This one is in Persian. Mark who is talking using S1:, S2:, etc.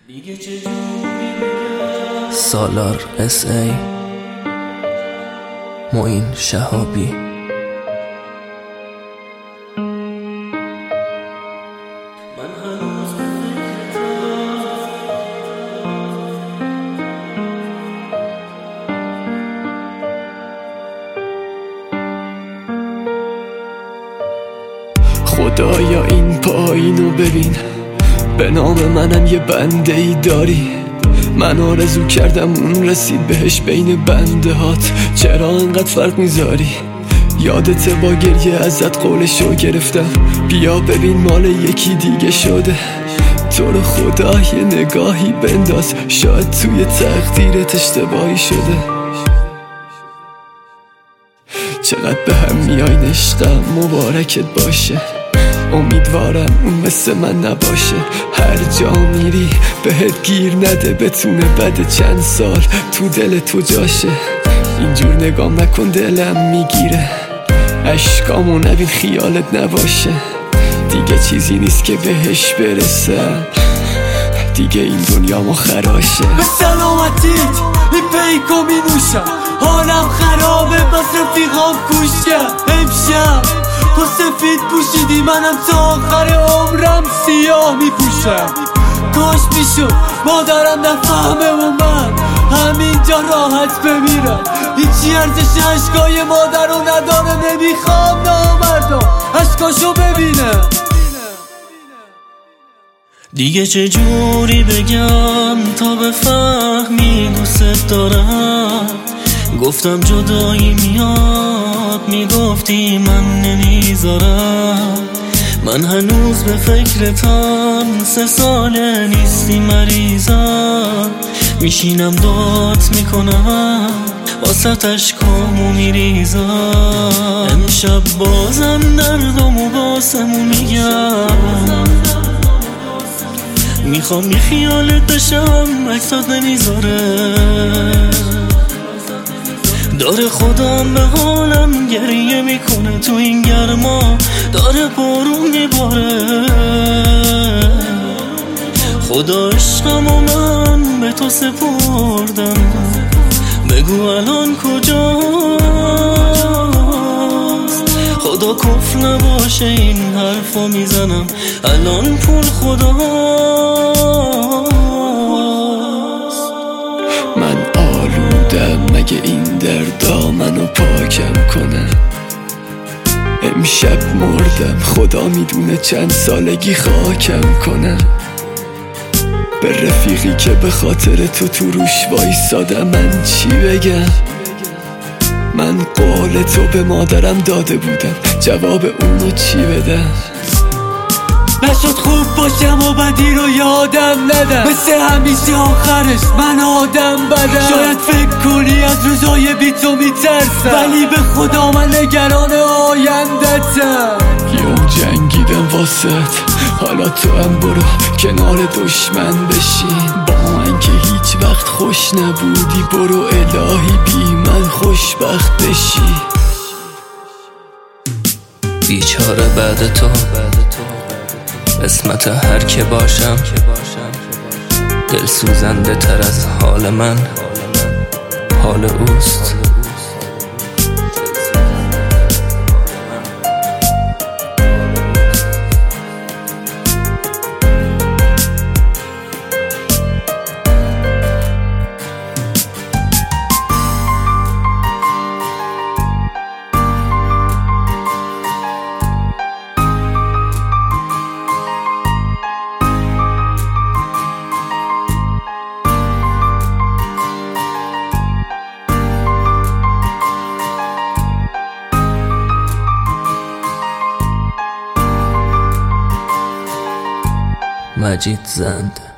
S1: سالار SA معین شهابی.
S2: خدایا این پایینو ببین، به نام منم یه بنده ای داری. من آرزو کردم اون رسید بهش بین بنده هات، چرا انقدر فرق میذاری؟ یادت با گریه ازت قولشو گرفتم، بیا ببین مال یکی دیگه شده. تو رو خدا یه نگاهی بنداز، شاید توی تقدیرت اشتباهی شده. چقدر به هم میاین عشقم، مبارکت باشه. امیدوارم اون مثل من نباشه، هر جا میری بهت گیر نده، بتونه بعد چند سال تو دل تو جاشه. اینجور نگام نکن دلم میگیره، عشقامو نبین خیالت نباشه. دیگه چیزی نیست که بهش برسم، دیگه این دنیا ما خراشه.
S3: به سلامتیت این پیکو می نوشم، حالم خرابه بس رفیقام کوشم. امشب تو سفید پوشیدی، منم تا آخر عمرم سیاه می پوشم. کاش میشد مادرم نفهمه و من همینجا راحت بمیرم. هیچی ارزش عشقای مادر رو نداره، نمیخوام نامردم عشقاشو ببینم.
S4: دیگه چه جوری بگم تا بفهمی دوست دارم؟ گفتم جدایی میاد، میگفتی من نمیذارم. من هنوز به فکرتم، 3 ساله نیستی مریضم. میشینم داد میکنم، واسه اشکامو میریزم. امشب بازم دردمو باسمو میگم، میخوام یه خیالت بشم، عکسات نمیذاره. داره خودم به حالم گریه میکنه، تو این گرما داره بارون میباره. خدا عشقمو من به تو سپردم، بگو الان کجاست؟ خدا کفر نباشه این حرفو میزنم، الان پول خداست.
S2: من آلودم، مگه این دردا منو پاکم کنه؟ امشب مردم، خدا میدونه چند سالگی خاکم کنه. به رفیقی که به خاطر تو روش وایسادم من چی بگم؟ من قول تو به مادرم داده بودم، جواب اونو چی بدم؟
S3: نشد خوب باشم و بدی رو یادم ندم، مثل همیشه آخرش من آدم بدم. شاید فکر کنی از روزای بی تو میترسم، ولی به خدا من نگران آیندتم.
S2: یوم جنگیدم واسط، حالا تو هم برو کنار دشمن بشین. با من که هیچ وقت خوش نبودی، برو الهی بی من خوشبخت بشی.
S1: بیچاره بعد تو قسمت هر که باشم، دل سوزنده تر از حال من حال اوست. مجید زند.